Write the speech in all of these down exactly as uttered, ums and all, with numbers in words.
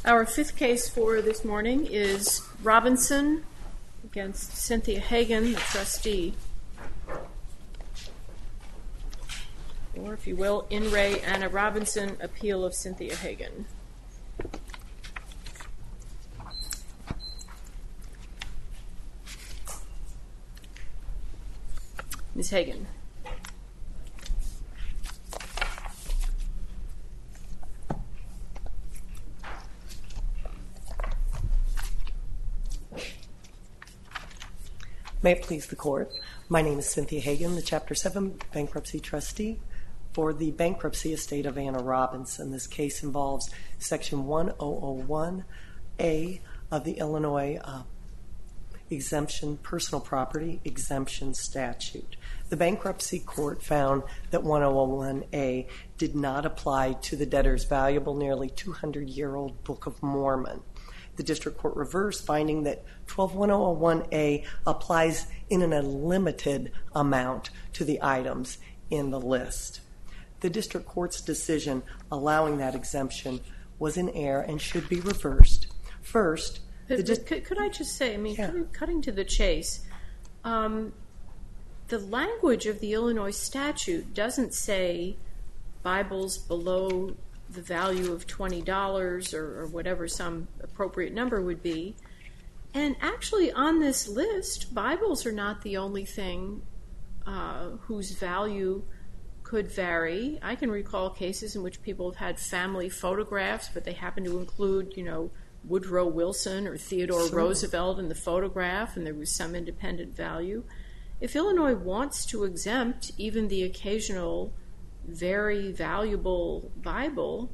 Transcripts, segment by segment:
Our fifth case for this morning is Robinson against Cynthia Hagan, the trustee. Or, if you will, In re Anna Robinson, appeal of Cynthia Hagan. Miz Hagan. May it please the court. My name is Cynthia Hagan, the Chapter seven bankruptcy trustee for the bankruptcy estate of Anna Robinson. This case involves Section one thousand one A of the Illinois uh, Exemption Personal Property Exemption Statute. The bankruptcy court found that one thousand one A did not apply to the debtor's valuable, nearly two hundred year old Book of Mormon. The district court reversed, finding that twelve one oh one A applies in an unlimited amount to the items in the list. The district court's decision allowing that exemption was in error and should be reversed. First, the di- could, could I just say, I mean, yeah. cutting to the chase, um, the language of the Illinois statute doesn't say Bibles below the value of twenty dollars or, or whatever some appropriate number would be. And actually on this list, Bibles are not the only thing uh, whose value could vary. I can recall cases in which people have had family photographs, but they happen to include, you know, Woodrow Wilson or Theodore sure. Roosevelt in the photograph, and there was some independent value. If Illinois wants to exempt even the occasional very valuable Bible,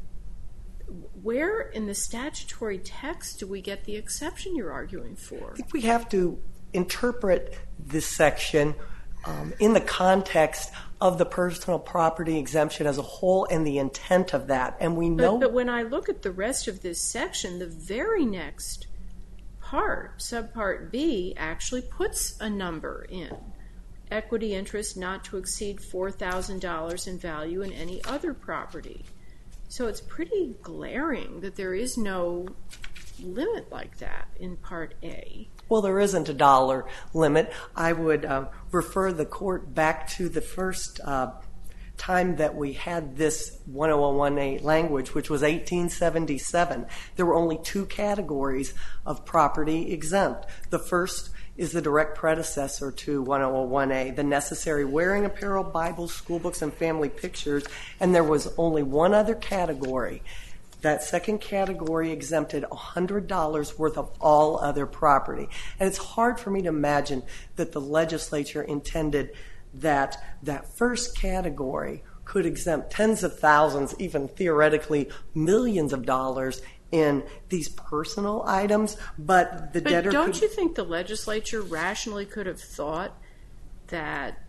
where in the statutory text do we get the exception you're arguing for? I think we have to interpret this section um, in the context of the personal property exemption as a whole and the intent of that. And we know. But, but when I look at the rest of this section, the very next part, subpart B, actually puts a number in. Equity interest not to exceed four thousand dollars in value in any other property. So it's pretty glaring that there is no limit like that in Part A. Well, there isn't a dollar limit. I would uh, refer the court back to the first uh, time that we had this one oh one A language, which was eighteen seventy-seven. There were only two categories of property exempt. The first is the direct predecessor to one oh one A, the necessary wearing apparel, Bibles, school books, and family pictures, and there was only one other category. That second category exempted one hundred dollars worth of all other property. And it's hard for me to imagine that the legislature intended that that first category could exempt tens of thousands, even theoretically millions of dollars in these personal items, but the but debtor don't could... you think the legislature rationally could have thought that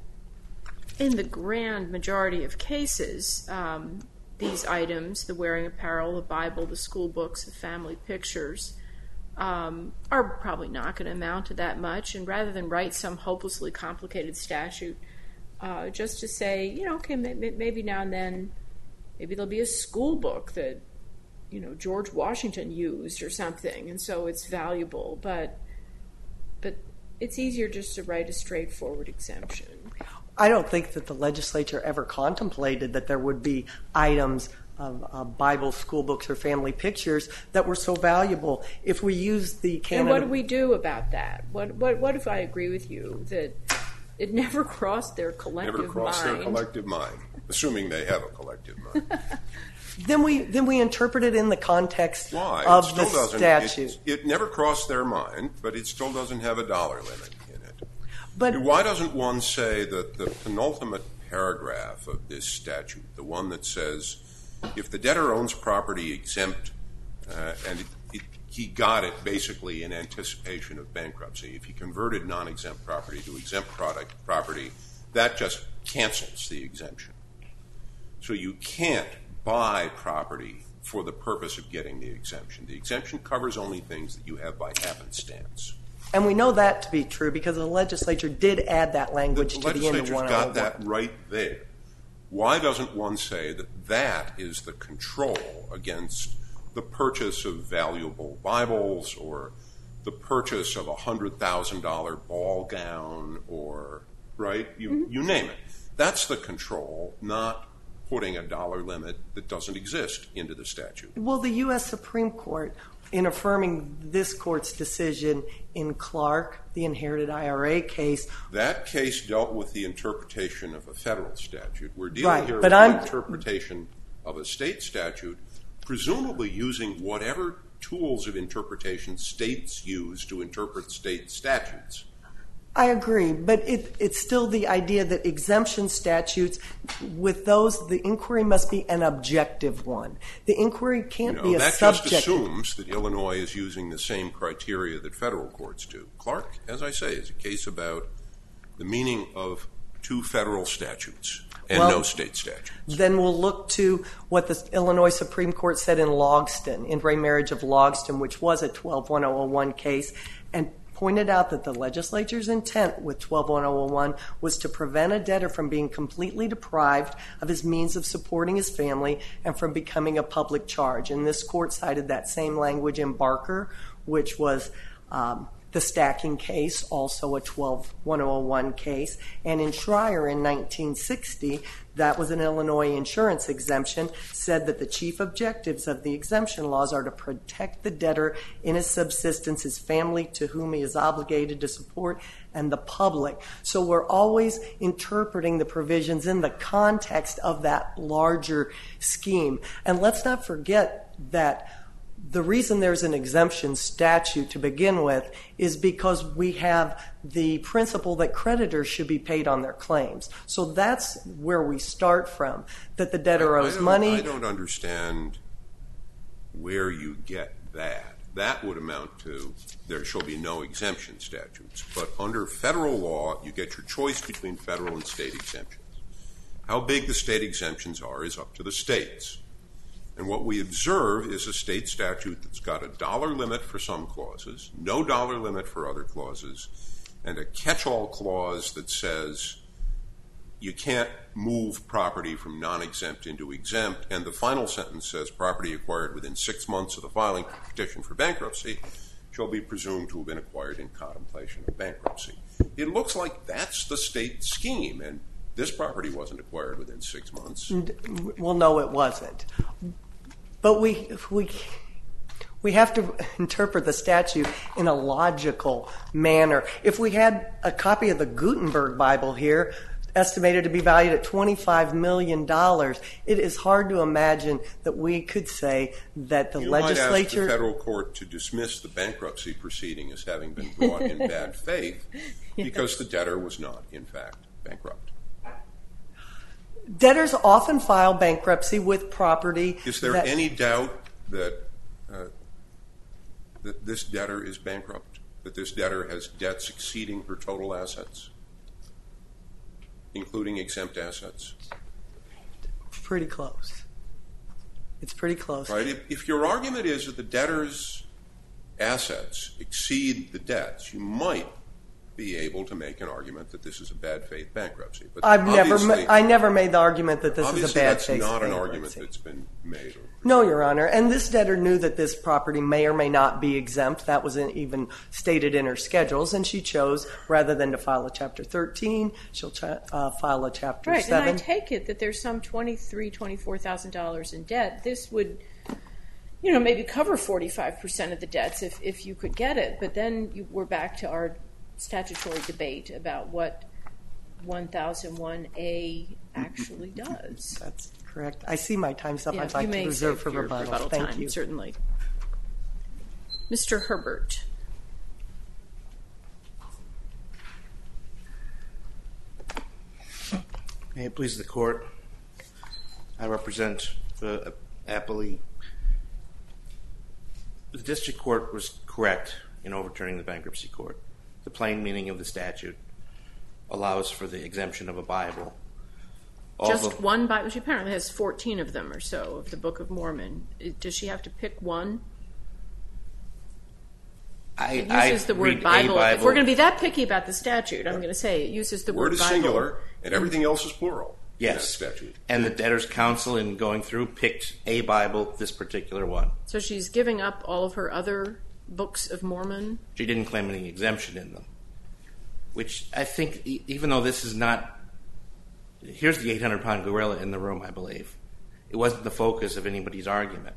in the grand majority of cases, um, these items, the wearing apparel, the Bible, the school books, the family pictures, um, are probably not going to amount to that much, and rather than write some hopelessly complicated statute, uh, just to say, you know, okay, maybe now and then, maybe there'll be a school book that, you know, George Washington used or something, and so it's valuable, but but it's easier just to write a straightforward exemption. I don't think that the legislature ever contemplated that there would be items of uh, Bible, school books, or family pictures that were so valuable. If we use the canon... And what do we do about that? What what what if I agree with you that it never crossed their collective mind? Never crossed mind. their collective mind, assuming they have a collective mind. Then we then we interpret it in the context Why? of the doesn't- statute. It, it never crossed their mind, but it still doesn't have a dollar limit in it. But Why doesn't one say that the penultimate paragraph of this statute, the one that says, if the debtor owns property exempt, uh, and it, it, he got it basically in anticipation of bankruptcy, if he converted non-exempt property to exempt product property, that just cancels the exemption. So you can't buy property for the purpose of getting the exemption. The exemption covers only things that you have by happenstance. And we know that to be true because the legislature did add that language the to the end of one oh one. The legislature's got that right there. Why doesn't one say that that is the control against the purchase of valuable Bibles or the purchase of a one hundred thousand dollar ball gown or, right, you, mm-hmm. you name it. That's the control, not putting a dollar limit that doesn't exist into the statute. Well, the U S Supreme Court, in affirming this court's decision in Clark, the inherited I R A case. That case dealt with the interpretation of a federal statute. We're dealing right, here but with I'm, the interpretation of a state statute, presumably using whatever tools of interpretation states use to interpret state statutes. I agree, but it, it's still the idea that exemption statutes, with those, the inquiry must be an objective one. The inquiry can't you know, be a that subjective. That just assumes that Illinois is using the same criteria that federal courts do. Clark, as I say, is a case about the meaning of two federal statutes and well, no state statutes. Then we'll look to what the Illinois Supreme Court said in Logston, in Re Marriage of Logston, which was a twelve one oh one case, and pointed out that the legislature's intent with twelve one oh one was to prevent a debtor from being completely deprived of his means of supporting his family and from becoming a public charge. And this court cited that same language in Barker, which was um, the stacking case, also a twelve one oh one case. And in Schreier in nineteen sixty, that was an Illinois insurance exemption, said that the chief objectives of the exemption laws are to protect the debtor in his subsistence, his family to whom he is obligated to support, and the public. So we're always interpreting the provisions in the context of that larger scheme. And let's not forget that the reason there's an exemption statute to begin with is because we have the principle that creditors should be paid on their claims. So that's where we start from, that the debtor I, owes I money. I don't understand where you get that. That would amount to there shall be no exemption statutes. But under federal law, you get your choice between federal and state exemptions. How big the state exemptions are is up to the states. And what we observe is a state statute that's got a dollar limit for some clauses, no dollar limit for other clauses, and a catch-all clause that says you can't move property from non-exempt into exempt, and the final sentence says property acquired within six months of the filing of the petition for bankruptcy shall be presumed to have been acquired in contemplation of bankruptcy. It looks like that's the state scheme, and this property wasn't acquired within six months. Well, no, it wasn't. But we we we have to interpret the statute in a logical manner. If we had a copy of the Gutenberg Bible here, estimated to be valued at twenty-five million dollars, it is hard to imagine that we could say that the you legislature... might ask the federal court to dismiss the bankruptcy proceeding as having been brought in bad faith because the debtor was not, in fact, bankrupt. Debtors often file bankruptcy with property. Is there that, any doubt that uh, that this debtor is bankrupt? That this debtor has debts exceeding her total assets, including exempt assets? Pretty close. It's pretty close. Right. If, if your argument is that the debtor's assets exceed the debts, you might be able to make an argument that this is a bad faith bankruptcy. But I've never, ma- I never made the argument that this is a bad faith bankruptcy. faith Obviously, that's not an bankruptcy. argument that's been made. No, Your Honor. And this debtor knew that this property may or may not be exempt. That was even stated in her schedules, and she chose, rather than to file a Chapter thirteen, she'll cha- uh, file a Chapter right, seven. Right, and I take it that there's some twenty-three thousand dollars, twenty-four thousand dollars in debt. This would, you know, maybe cover forty-five percent of the debts if, if you could get it. But then you, we're back to our statutory debate about what one thousand one A actually does. That's correct. I see my time's up. Yeah, I'd like to reserve for rebuttal. rebuttal Thank time, you. Certainly. Mister Herbert. May it please the Court, I represent the appellee. The district court was correct in overturning the bankruptcy court. The plain meaning of the statute allows for the exemption of a Bible. All Just the, one Bible? She apparently has fourteen of them or so of the Book of Mormon. Does she have to pick one? I, It I uses the word read Bible. a Bible. If we're going to be that picky about the statute, I'm going to say it uses the Word word is Bible. singular, and everything else is plural. Yes. in that statute. And the debtor's counsel, in going through, picked a Bible, this particular one. So she's giving up all of her other books of Mormon? She didn't claim any exemption in them. Which I think, e- even though this is not... Here's the eight hundred pound gorilla in the room, I believe. It wasn't the focus of anybody's argument.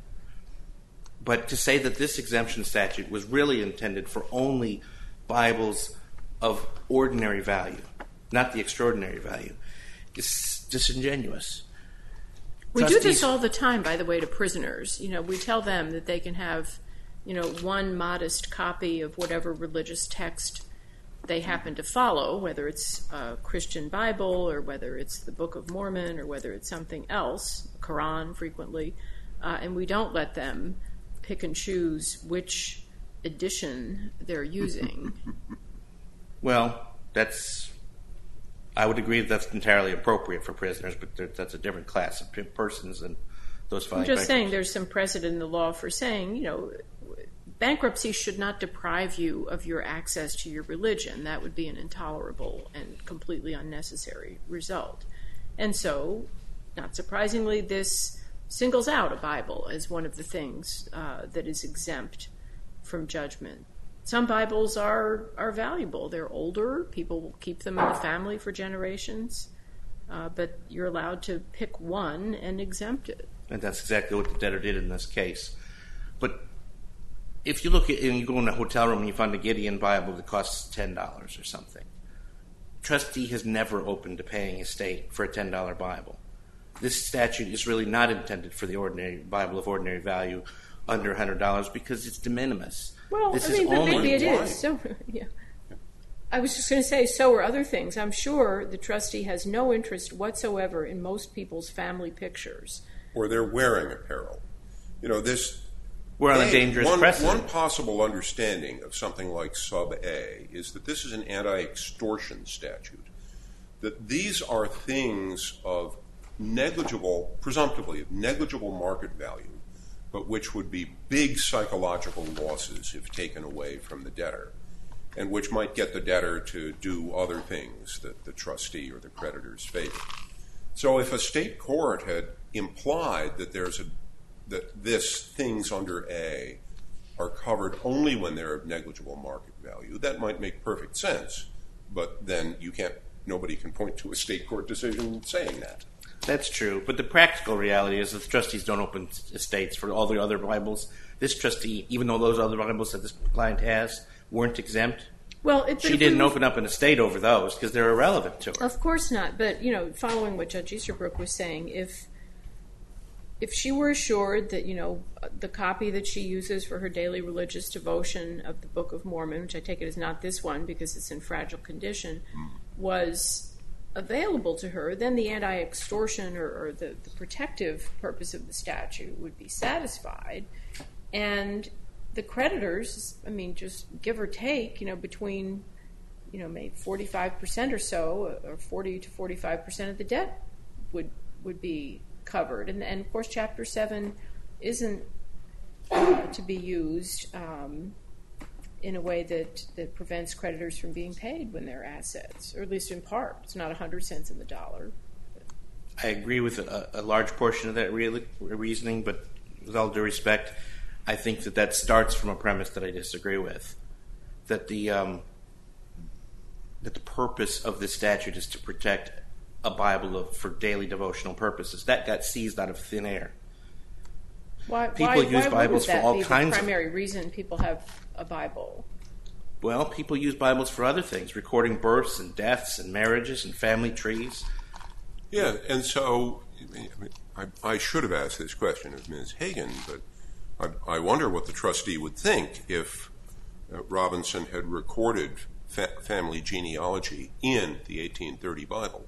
But to say that this exemption statute was really intended for only Bibles of ordinary value, not the extraordinary value, is disingenuous. We Trustees, do this all the time, by the way, to prisoners. You know, we tell them that they can have, you know, one modest copy of whatever religious text they happen to follow, whether it's a Christian Bible or whether it's the Book of Mormon or whether it's something else, Quran frequently, uh, and we don't let them pick and choose which edition they're using. Well, that's... I would agree that that's entirely appropriate for prisoners, but that's a different class of persons than those filing I'm just bankruptcy. saying there's some precedent in the law for saying, you know, bankruptcy should not deprive you of your access to your religion. That would be an intolerable and completely unnecessary result. And so, not surprisingly, this singles out a Bible as one of the things uh, that is exempt from judgment. Some Bibles are, are valuable. They're older. People will keep them in the family for generations. Uh, but you're allowed to pick one and exempt it. And that's exactly what the debtor did in this case. But if you look at, and you go in a hotel room and you find a Gideon Bible that costs ten dollars or something, trustee has never opened to paying estate for a ten dollar Bible. This statute is really not intended for the ordinary Bible of ordinary value under one hundred dollars because it's de minimis. Well, this I mean, is but only maybe it why? is. So, yeah. I was just going to say, so are other things. I'm sure the trustee has no interest whatsoever in most people's family pictures. Or they're wearing apparel. You know, this... We're on a A, dangerous one, precedent. One possible understanding of something like sub A is that this is an anti-extortion statute. That these are things of negligible, presumptively, of negligible market value, but which would be big psychological losses if taken away from the debtor, and which might get the debtor to do other things that the trustee or the creditors favor. So if a state court had implied that there's a that this things under A are covered only when they're of negligible market value, that might make perfect sense. But then you can't, nobody can point to a state court decision saying that. That's true, but the practical reality is that the trustees don't open estates for all the other Bibles. This trustee, even though those other Bibles that this client has weren't exempt, Well, it, she didn't open up an estate over those because they're irrelevant to her. Of course not. But, you know, following what Judge Easterbrook was saying, if if she were assured that, you know, the copy that she uses for her daily religious devotion of the Book of Mormon, which I take it is not this one because it's in fragile condition, was available to her, then the anti-extortion or, or the, the protective purpose of the statute would be satisfied. And the creditors, I mean, just give or take, you know, between, you know, maybe forty-five percent or so, or forty to forty-five percent of the debt would would be covered. And, and of course, Chapter seven isn't uh, to be used um, in a way that, that prevents creditors from being paid when they're assets, or at least in part. It's not one hundred cents in the dollar. I agree with a, a large portion of that re- reasoning, but with all due respect, I think that that starts from a premise that I disagree with, that the um, that the purpose of this statute is to protect a Bible of, for daily devotional purposes. That got seized out of thin air. Why, People why, use why Bibles would that for all be kinds the of- primary reason people have a Bible? Well, people use Bibles for other things, recording births and deaths and marriages and family trees. Yeah, and so I, I should have asked this question of Miz Hagan, but I, I wonder what the trustee would think if uh, Robinson had recorded fa- family genealogy in the eighteen thirty Bible.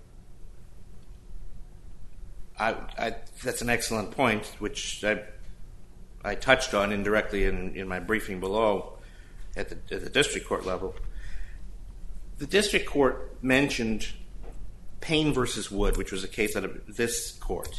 I, I, that's an excellent point, which I, I touched on indirectly in, in my briefing below at the, at the district court level. The district court mentioned Payne versus Wood, which was a case out of this court.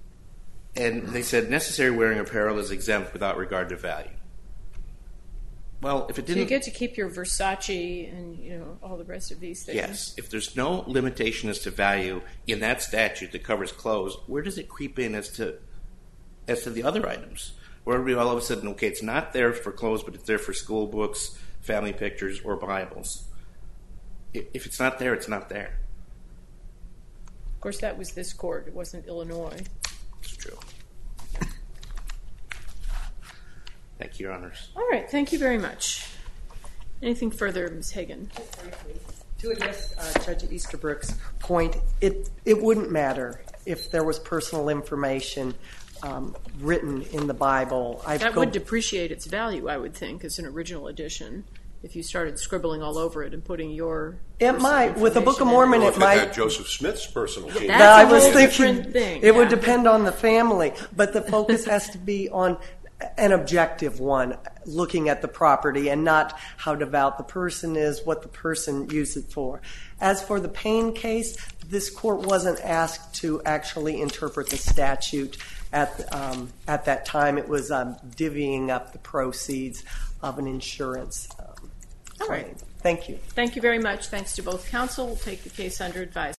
And they said necessary wearing apparel is exempt without regard to value. Well, if it So didn't... you get to keep your Versace and, you know, all the rest of these things. Yes. If there's no limitation as to value in that statute that covers clothes, where does it creep in as to as to the other items? Where we all of a sudden, okay, it's not there for clothes, but it's there for school books, family pictures, or Bibles. If it's not there, it's not there. Of course, that was this court. It wasn't Illinois. It's true. Thank you, Your Honors. All right. Thank you very much. Anything further, Miz Hagan? To address uh, Judge Easterbrook's point, it, it wouldn't matter if there was personal information um, written in the Bible. I've That go- would depreciate its value, I would think, as an original edition, if you started scribbling all over it and putting your... It might. With the Book of information in Mormon, Well, it if might... it had Joseph Smith's personal That's key. a That I was whole thinking different thing, it would yeah. depend on the family, but the focus has to be on an objective one, looking at the property and not how devout the person is, what the person used it for. As for the Payne case, this court wasn't asked to actually interpret the statute at um, at that time. It was um, divvying up the proceeds of an insurance um, All claim. right. Thank you. Thank you very much. Thanks to both counsel. We'll take the case under advisement.